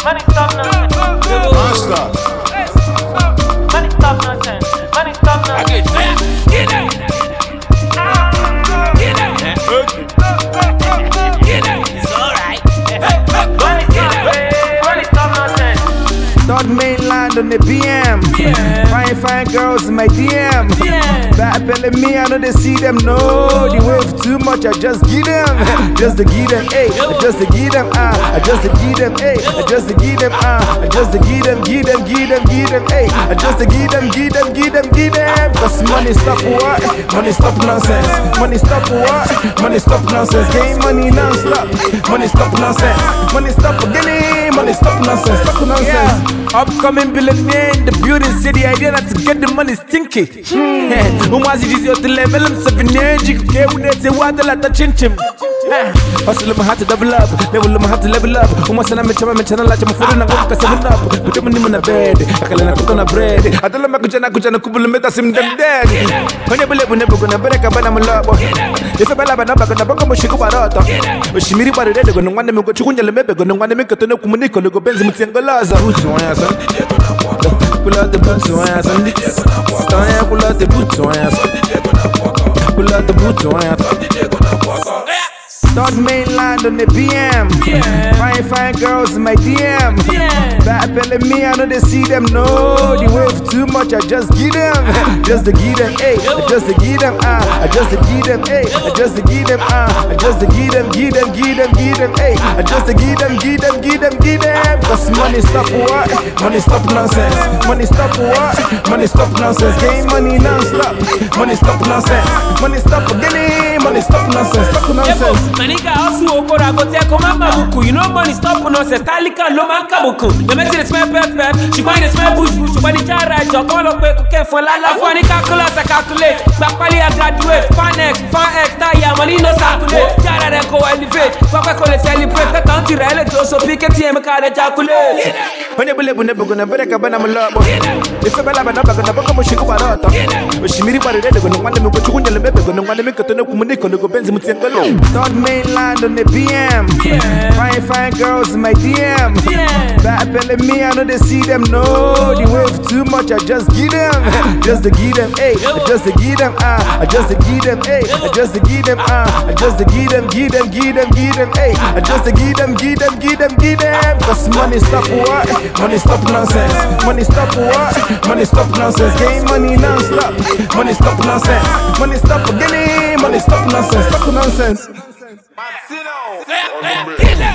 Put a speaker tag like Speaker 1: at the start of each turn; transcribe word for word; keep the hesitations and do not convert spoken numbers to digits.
Speaker 1: Money stop nonsense.
Speaker 2: Monster.
Speaker 1: Money stop nonsense. Money stop nonsense.
Speaker 3: Get out. Get out. Get out. It's alright.
Speaker 1: Money stop. Money stop nonsense.
Speaker 4: Third mainland on the B M.
Speaker 3: Yeah.
Speaker 4: Fine, fine girls in my D M.
Speaker 3: Yeah.
Speaker 4: Bad belly me, I know they see them. No, they wave too much, I just give them. Just to give them, hey. Just to give them, ah. I just to give them, hey. I just to give them, ah. I just to give them, give them, give them, give them, hey. I just to give them, give them, give them, give them. Cause money stop what? Money stop nonsense. Money stop what? Money stop nonsense. Game money non-stop. Money stop nonsense. Money stop again. Money stop nonsense. Stop nonsense. Yeah. Upcoming billionaire in the beauty city, idea not to get the money stinky. Umazi jizi yote level I'm seven years you can unete wada la ta chin chim. Hustle my heart to double up, level my heart to level up. Umasana me chama me chana la chama furu na ngoka seven up. Put me na bed, akala na kuko na bread. Adala makujana kujana kubulu meta sim dem dead. Kwenye bule bune bugo na bereka bana mulabo. Ife bala bana bago na bako mushiku barata. Ushimiri bari rede go ngwane me go chukunja le mebe go ngwane me kotono kumuniko le go benzi mutiengolaza. Pull out the boots, on ass and stand. Pull out the boots, on ass. Pull out the boots, on ass. Third mainland on the B M.
Speaker 3: Yeah.
Speaker 4: Fine, fine girls in my D M.
Speaker 3: Yeah.
Speaker 4: Bad belly me, I know they see them. No, they wave too much, I just give them. Just to give them, hey. I just to give them, ah. I just to give them, hey. I just to give them, ah. I just to give them, give them, give them, give them, hey. I just to give them, give them, give them, give them. Cause money stop what? Money stop nonsense. Money stop what? Money stop nonsense. Game money non-stop. Money stop nonsense. Money stop again. Money stop nonsense. Stop nonsense.
Speaker 3: Manika asu okora go te ko mama buku. You know money stop nonsense. Talika no man kabuku. The make it smell pep pep. She find it smell bush bush. When it right, you call up ko ke for la la. When it calculate, calculate. Back pali I graduate. Fan X, fan X, tire money no circulate. Jara dem ko elevate. Papa ko le celebrate. The country rele to so pick it me ka de calculate.
Speaker 4: When you believe bune bugo na bereka bana mulabo. Ife bala bana bago na bako mushiku barata. Ushimiri bari rede go ngwane me go chukunja le mebe go ngwane me kotono kumuniko le go benzi mutiengolo. Third mainland on the B M.
Speaker 3: Yeah.
Speaker 4: Fine, fine girls in my D M.
Speaker 3: Yeah.
Speaker 4: Bad belly me, I know they see them. No, they wave too much, I just give them. Just to give them, hey. I just to give them, ah. I just to give them, hey. I just to give them, ah. I just to give them, give them, give them, give them, hey. I just to give them, give them, give them, give them. Cause money stop what? Money stop nonsense. Money stop what? Money stop nonsense. Game money non-stop. Money stop nonsense. Money stop again. Money stop nonsense. Stop nonsense.
Speaker 3: Get out.